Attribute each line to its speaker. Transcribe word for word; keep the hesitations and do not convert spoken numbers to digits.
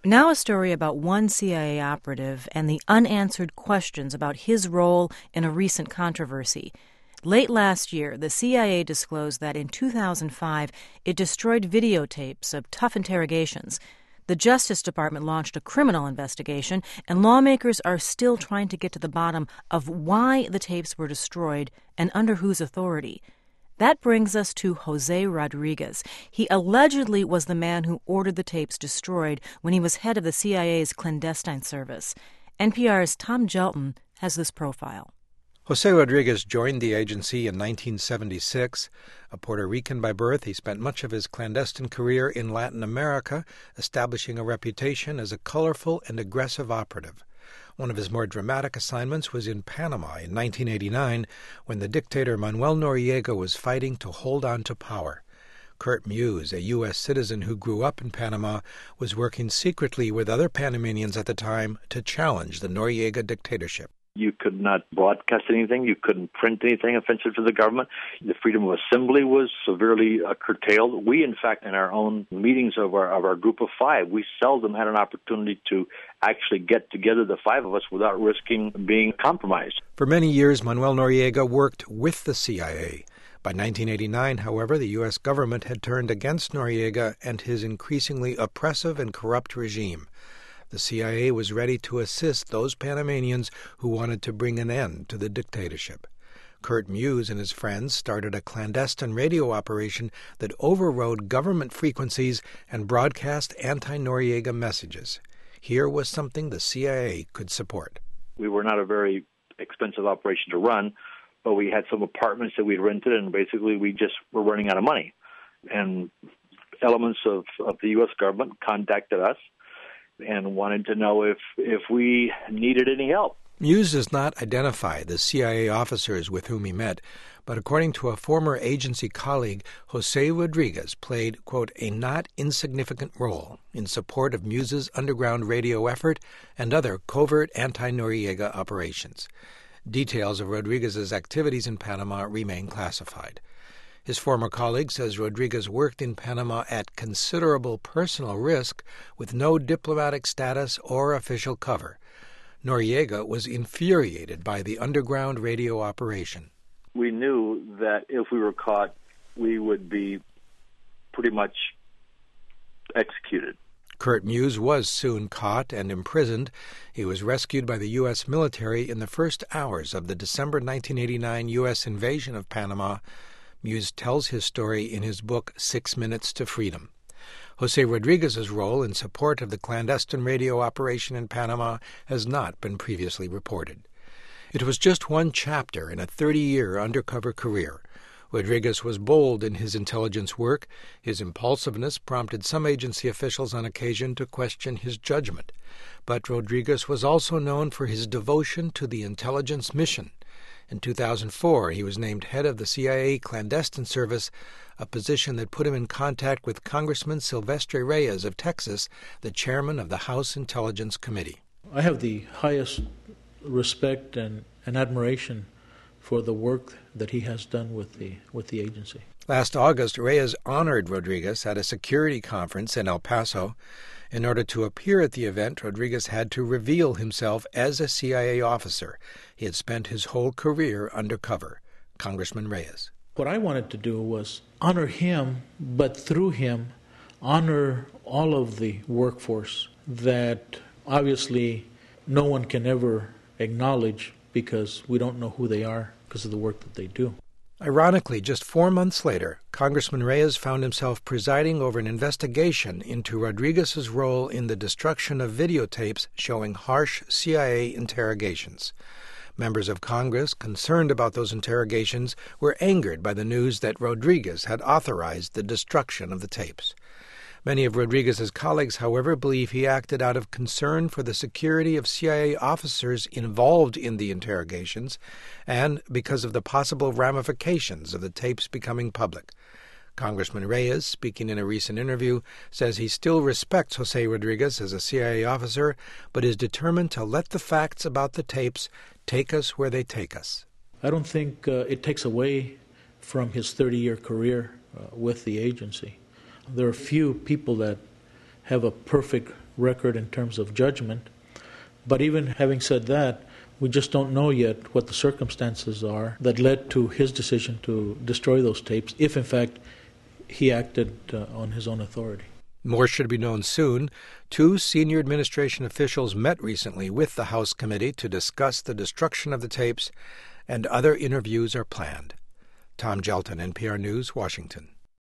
Speaker 1: Now a story about one C I A operative and the unanswered questions about his role in a recent controversy. Late last year, the C I A disclosed that in two thousand five, it destroyed videotapes of tough interrogations. The Justice Department launched a criminal investigation, and lawmakers are still trying to get to the bottom of why the tapes were destroyed and under whose authority. That brings us to Jose Rodriguez. He allegedly was the man who ordered the tapes destroyed when he was head of the C I A's clandestine service. N P R's Tom Gelton has this profile.
Speaker 2: Jose Rodriguez joined the agency in nineteen seventy-six. A Puerto Rican by birth, he spent much of his clandestine career in Latin America, establishing a reputation as a colorful and aggressive operative. One of his more dramatic assignments was in Panama in nineteen eighty-nine, when the dictator Manuel Noriega was fighting to hold on to power. Kurt Muse, a U S citizen who grew up in Panama, was working secretly with other Panamanians at the time to challenge the Noriega dictatorship.
Speaker 3: You could not broadcast anything. You couldn't print anything offensive to the government. The freedom of assembly was severely uh, curtailed. We, in fact, in our own meetings of our of our group of five, we seldom had an opportunity to actually get together, the five of us, without risking being compromised.
Speaker 2: For many years, Manuel Noriega worked with the C I A. By nineteen eighty-nine, however, the U S government had turned against Noriega and his increasingly oppressive and corrupt regime. The C I A was ready to assist those Panamanians who wanted to bring an end to the dictatorship. Kurt Muse and his friends started a clandestine radio operation that overrode government frequencies and broadcast anti-Noriega messages. Here was something the C I A could support.
Speaker 3: We were not a very expensive operation to run, but we had some apartments that we rented, and basically we just were running out of money. And elements of, of the U S government contacted us and wanted to know if, if we needed any help.
Speaker 2: Muse does not identify the C I A officers with whom he met, but according to a former agency colleague, Jose Rodriguez played, quote, a not insignificant role in support of Muse's underground radio effort and other covert anti-Noriega operations. Details of Rodriguez's activities in Panama remain classified. His former colleague says Rodriguez worked in Panama at considerable personal risk with no diplomatic status or official cover. Noriega was infuriated by the underground radio operation.
Speaker 3: We knew that if we were caught, we would be pretty much executed.
Speaker 2: Kurt Muse was soon caught and imprisoned. He was rescued by the U S military in the first hours of the December nineteen eighty-nine U S invasion of Panama. Muse tells his story in his book, Six Minutes to Freedom. Jose Rodriguez's role in support of the clandestine radio operation in Panama has not been previously reported. It was just one chapter in a thirty-year undercover career. Rodriguez was bold in his intelligence work. His impulsiveness prompted some agency officials on occasion to question his judgment. But Rodriguez was also known for his devotion to the intelligence mission. In two thousand four, he was named head of the C I A clandestine service, a position that put him in contact with Congressman Silvestre Reyes of Texas, the chairman of the House Intelligence Committee.
Speaker 4: I have the highest respect and, and admiration for the work that he has done with the with the agency.
Speaker 2: Last August, Reyes honored Rodriguez at a security conference in El Paso. In order to appear at the event, Rodriguez had to reveal himself as a C I A officer. He had spent his whole career undercover. Congressman Reyes.
Speaker 4: What I wanted to do was honor him, but through him, honor all of the workforce that obviously no one can ever acknowledge because we don't know who they are because of the work that they do.
Speaker 2: Ironically, just four months later, Congressman Reyes found himself presiding over an investigation into Rodriguez's role in the destruction of videotapes showing harsh C I A interrogations. Members of Congress, concerned about those interrogations, were angered by the news that Rodriguez had authorized the destruction of the tapes. Many of Rodriguez's colleagues, however, believe he acted out of concern for the security of C I A officers involved in the interrogations and because of the possible ramifications of the tapes becoming public. Congressman Reyes, speaking in a recent interview, says he still respects Jose Rodriguez as a C I A officer, but is determined to let the facts about the tapes take us where they take us.
Speaker 4: I don't think uh, it takes away from his thirty-year career uh, with the agency. There are few people that have a perfect record in terms of judgment. But even having said that, we just don't know yet what the circumstances are that led to his decision to destroy those tapes, if in fact he acted uh, on his own authority.
Speaker 2: More should be known soon. Two senior administration officials met recently with the House committee to discuss the destruction of the tapes, and other interviews are planned. Tom Gelton, N P R News, Washington.